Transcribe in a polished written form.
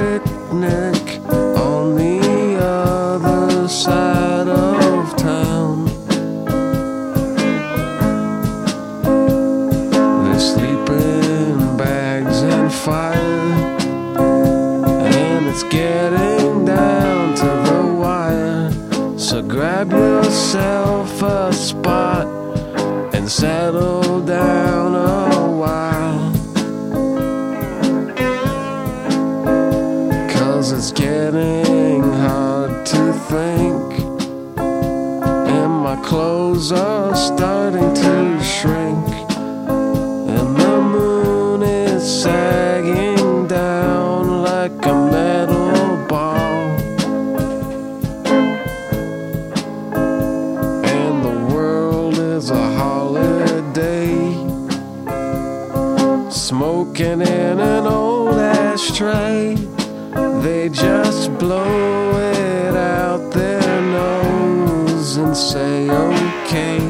picnic on the other side of town. They sleep in bags and fire, and it's getting down to the wire. So grab yourself a spot and settle down a while, 'cause it's getting hard to think, and my clothes are starting to shrink, and the moon is sagging down like a metal ball, and the world is a holiday, smoking in an old ashtray. They just blow it out their nose and say okay.